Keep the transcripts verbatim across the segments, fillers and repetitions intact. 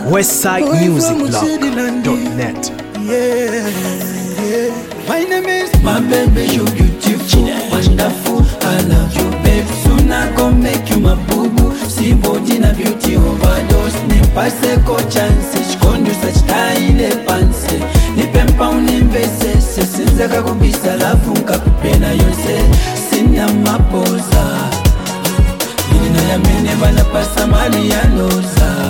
westside music blog dot net. Yeah, yeah. My name is my baby, you beautiful, wonderful. I love you, babe. Soon I gon' make you my boo boo. See body na beauty overdose. Ni passe ko chance, shkondu such tiny panse. Ni pempa unimbese, se sinza kakubisa lafu nkakupenda yose. Sina mapoza, nina ya mene bana pasa mali ya noza.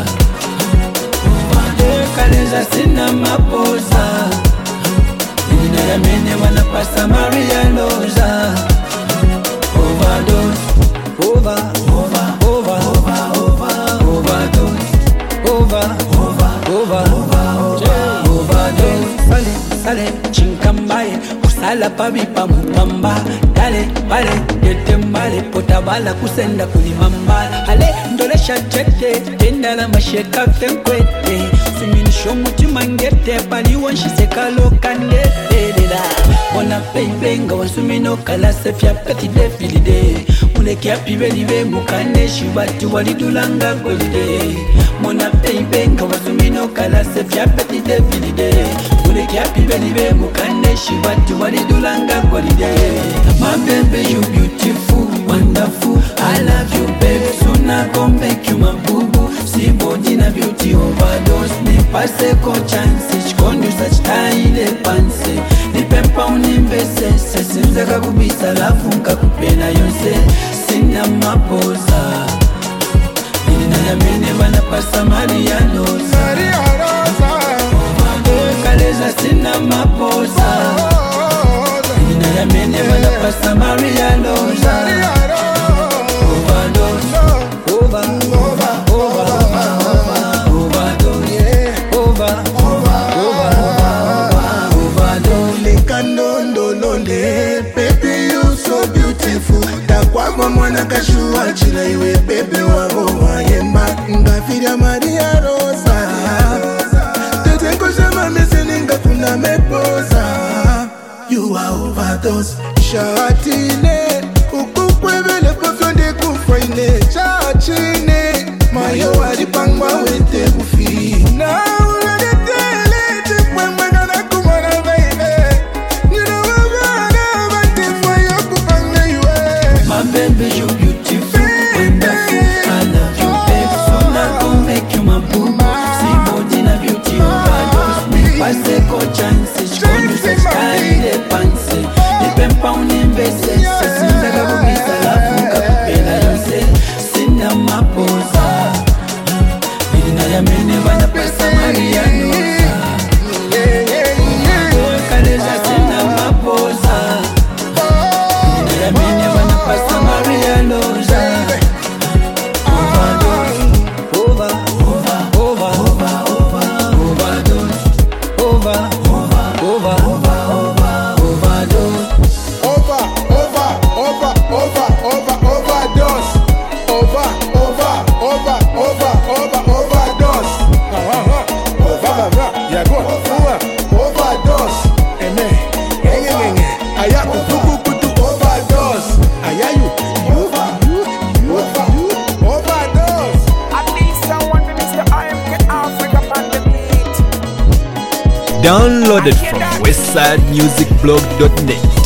Kaleza sina mapoza, nina ya mene wana pasa Maria Loza. Overdose, over, over, over, over, over, overdose, over, over, over, over, overdose. Sale, sale, chinkambaye, usala pabipa mupamba. Dale, bale, yete mbale, potabala kusenda kulimamba. Ale, ndolesha chete, tenda la masheka fenkwete. Suminisho mutima ngete, pali wanshise loka ndete la. Mona baby nga wansumino kala sefya peti defilide. Muleke ya pibe libe mukane shibati walidulanga golide. Mona baby nga wansumino kala sefya peti defilide. Muleke ya pibe libe mukane shibati walidulanga golide. My baby, you beautiful, wonderful. I love you, baby. Soon I gon' make you my boo boo. See body na beauty overdose. Ni passe ko chance, shkondu such tiny panse. Ni pempa unimbese, se sinza kakubisa lafu nkakupenda yose. Sina mapoza, nina ya mene wana pasa Maria Loza. Kaleza sina mapoza, nina ya mene wana pasa Maria Loza. Overdose, over, over, over, over, overdose, over, over, over, overdose. Lekandondolole, baby you so beautiful. Takwama mwana kashua chila iwe baby wabo wayemba. Ngafira Maria Rosa, tete koshama meseninga kuna mepoza. You are overdose. Shatine, ukukwevele pofyonde kufraine. Chachine, mayo walipangwa wete kufi. Na ulade tele, tekwe mwengana kumona baby. You know I'm gonna bate for you kupanga yue. My baby, you beautiful, wonderful. I love you, babe. So I gon' make you my boo boo. See body na beauty overdose. Ni passe ko chance, shkondu such tiny panse. Ni pempa unimbese, se sinza kakubisa lafu nkakupenda yose. Sina mapoza, nina ya mene wana pasa Maria Loza. Kaleza sina mapoza, nina ya mene wana pasa Maria Loza. Overdose, over, over, over, over, over, overdose, over, over, over, over, over, overdose. Over, over, over, over, over, overdose. Over, over, over, over, over, overdose. Over, yeah, go on. Overdose. Ene, enge, enge. Aya kuku kutu overdose. Aya you, you, you, you, you, overdose. I need someone to Mister I M K Africa on the beat. Downloaded from westside music blog dot net.